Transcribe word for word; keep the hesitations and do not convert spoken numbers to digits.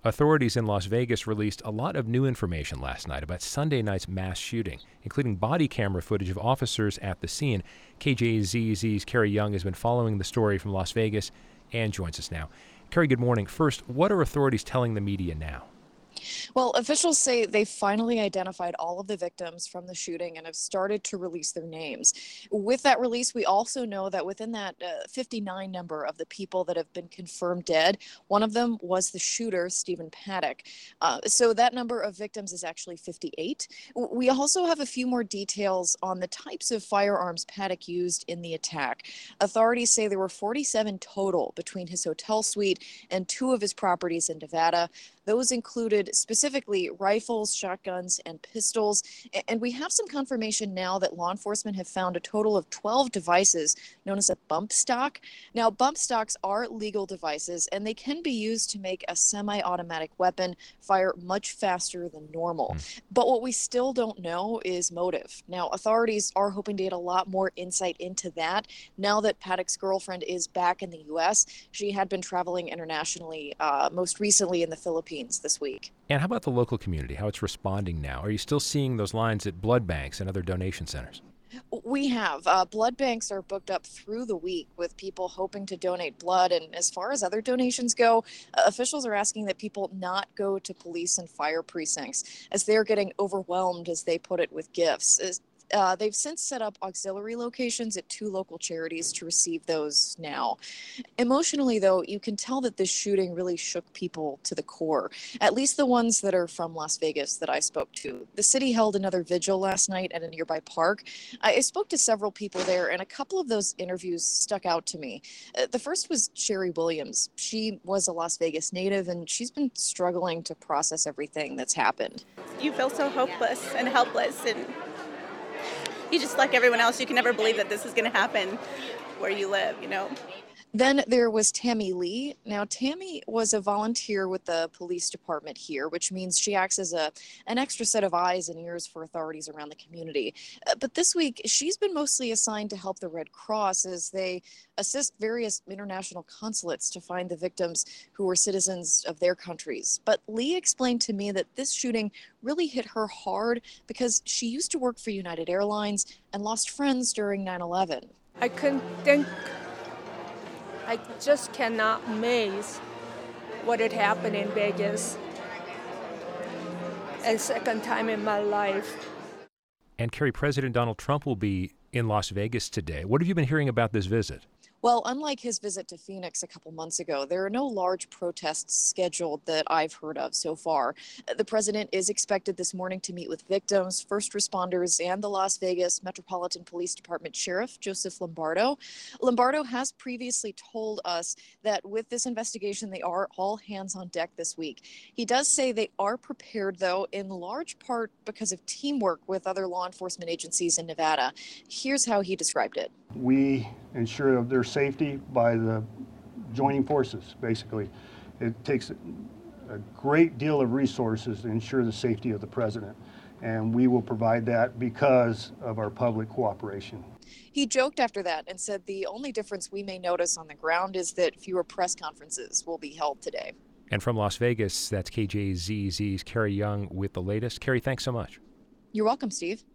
Authorities in Las Vegas released a lot of new information last night about Sunday night's mass shooting, including body camera footage of officers at the scene. K J Z Z's Carrie Young has been following the story from Las Vegas and joins us now. Carrie, good morning. First, what are authorities telling the media now? Well, officials say they finally identified all of the victims from the shooting and have started to release their names. With that release, we also know that within that uh, fifty-nine number of the people that have been confirmed dead, one of them was the shooter, Stephen Paddock. Uh, so that number of victims is actually fifty-eight. We also have a few more details on the types of firearms Paddock used in the attack. Authorities say there were forty-seven total between his hotel suite and two of his properties in Nevada. Those included specifically rifles, shotguns, and pistols. And we have some confirmation now that law enforcement have found a total of twelve devices known as a bump stock. Now, bump stocks are legal devices, and they can be used to make a semi-automatic weapon fire much faster than normal. Mm. But what we still don't know is motive. Now, authorities are hoping to get a lot more insight into that now that Paddock's girlfriend is back in the U S. She had been traveling internationally, uh, most recently in the Philippines this week. And how about the local community, how it's responding now? Are you still seeing those lines at blood banks and other donation centers? We have. Uh, blood banks are booked up through the week with people hoping to donate blood. And as far as other donations go, uh, officials are asking that people not go to police and fire precincts as they're getting overwhelmed, as they put it, with gifts. As, Uh, they've since set up auxiliary locations at two local charities to receive those now. Emotionally, though, you can tell that this shooting really shook people to the core, at least the ones that are from Las Vegas that I spoke to. The city held another vigil last night at a nearby park. I spoke to several people there, and a couple of those interviews stuck out to me. Uh, the first was Sherry Williams. She was a Las Vegas native, and she's been struggling to process everything that's happened. You feel so hopeless and helpless, and you just, like everyone else, you can never believe that this is going to happen where you live, you know. Then there was Tammy Lee. Now, Tammy was a volunteer with the police department here, which means she acts as a an extra set of eyes and ears for authorities around the community. Uh, but this week, she's been mostly assigned to help the Red Cross as they assist various international consulates to find the victims who were citizens of their countries. But Lee explained to me that this shooting really hit her hard because she used to work for United Airlines and lost friends during nine eleven. I couldn't think I just cannot amaze what had happened in Vegas. And second time in my life. And Carrie, President Donald Trump will be in Las Vegas today. What have you been hearing about this visit? Well, unlike his visit to Phoenix a couple months ago, there are no large protests scheduled that I've heard of so far. The president is expected this morning to meet with victims, first responders, and the Las Vegas Metropolitan Police Department Sheriff, Joseph Lombardo. Lombardo has previously told us that with this investigation, they are all hands on deck this week. He does say they are prepared, though, in large part because of teamwork with other law enforcement agencies in Nevada. Here's how he described it. We ensure their safety by the joining forces, basically. It takes a great deal of resources to ensure the safety of the president, and we will provide that because of our public cooperation. He joked after that and said the only difference we may notice on the ground is that fewer press conferences will be held today. And from Las Vegas, that's K J Z Z's Carrie Young with the latest. Carrie, thanks so much. You're welcome, Steve.